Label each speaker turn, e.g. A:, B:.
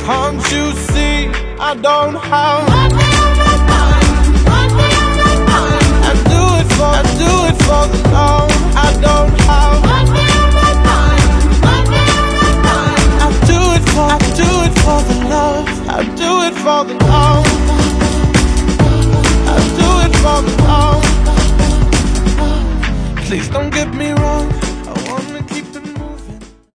A: Can't you see I don't have? I do it for the love I don't have. I do it for the love. I do it for the love. I do it for the love. Please don't